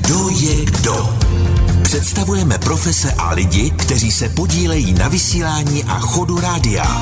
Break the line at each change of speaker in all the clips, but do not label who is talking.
Kdo je kdo? Představujeme profese a lidi, kteří se podílejí na vysílání a chodu rádia.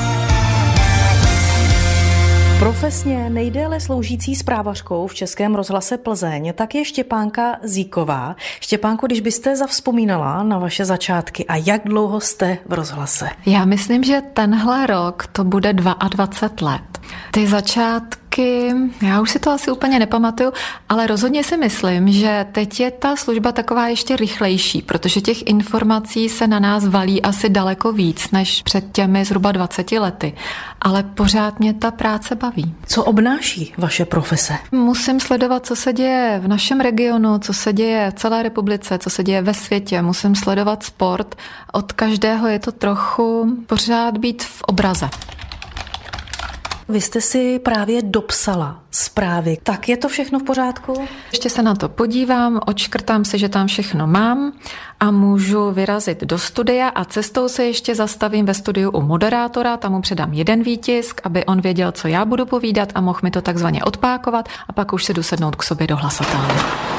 Profesně nejdéle sloužící zprávařkou v Českém rozhlase Plzeň tak je Štěpánka Zíková. Štěpánko, když byste zavzpomínala na vaše začátky a jak dlouho jste v rozhlase?
Já myslím, že tenhle rok to bude 22 let. Ty začátky, já už si to asi úplně nepamatuju, ale rozhodně si myslím, že teď je ta služba taková ještě rychlejší, protože těch informací se na nás valí asi daleko víc než před těmi zhruba 20 lety. Ale pořád mě ta práce baví.
Co obnáší vaše profese?
Musím sledovat, co se děje v našem regionu, co se děje v celé republice, co se děje ve světě. Musím sledovat sport. Od každého je to trochu pořád být v obraze.
Vy jste si právě dopsala zprávy. Tak je to všechno v pořádku?
Ještě se na to podívám, odškrtám si, že tam všechno mám a můžu vyrazit do studia a cestou se ještě zastavím ve studiu u moderátora, tam mu předám jeden výtisk, aby on věděl, co já budu povídat a mohl mi to takzvaně odpákovat a pak už se jdu sednout k sobě do hlasatelny.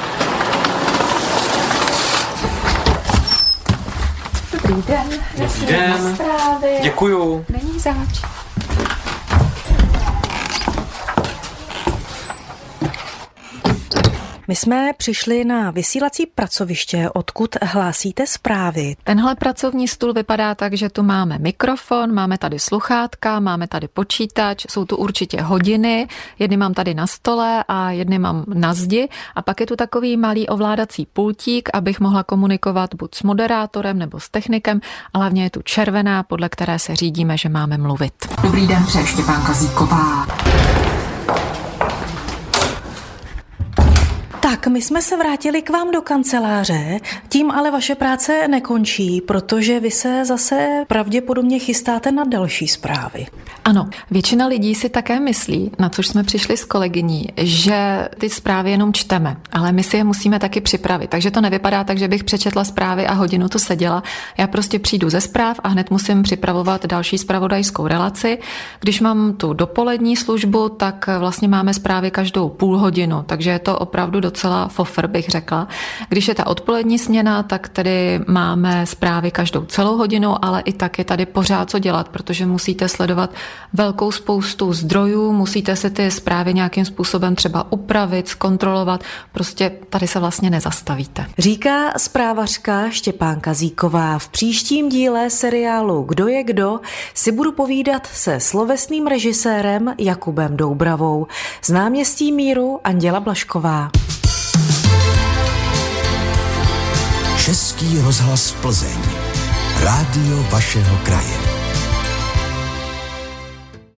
Dobrý den.
Dobrý den. Děkuju.
Není zač.
My jsme přišli na vysílací pracoviště, odkud hlásíte zprávy.
Tenhle pracovní stůl vypadá tak, že tu máme mikrofon, máme tady sluchátka, máme tady počítač, jsou tu určitě hodiny, jedny mám tady na stole a jedny mám na zdi a pak je tu takový malý ovládací pultík, abych mohla komunikovat buď s moderátorem nebo s technikem, a hlavně je tu červená, podle které se řídíme, že máme mluvit.
Dobrý den, přeje Štěpánka Zíková.
Tak, my jsme se vrátili k vám do kanceláře, tím ale vaše práce nekončí, protože vy se zase pravděpodobně chystáte na další zprávy.
Ano, většina lidí si také myslí, na což jsme přišli s kolegyní, že ty zprávy jenom čteme, ale my si je musíme taky připravit. Takže to nevypadá tak, že bych přečetla zprávy a hodinu tu seděla. Já prostě přijdu ze zpráv a hned musím připravovat další zpravodajskou relaci. Když mám tu dopolední službu, tak vlastně máme zprávy každou půl hodinu, takže je to opravdu docela fofr, bych řekla. Když je ta odpolední směna, tak tedy máme zprávy každou celou hodinu, ale i tak je tady pořád co dělat, protože musíte sledovat velkou spoustu zdrojů, musíte si ty zprávy nějakým způsobem třeba upravit, zkontrolovat, prostě tady se vlastně nezastavíte.
Říká zprávařka Štěpánka Zíková. V příštím díle seriálu Kdo je kdo si budu povídat se slovesným režisérem Jakubem Doubravou. Z náměstí Míru Anděla Blažková.
Český rozhlas Plzeň. Rádio vašeho kraje.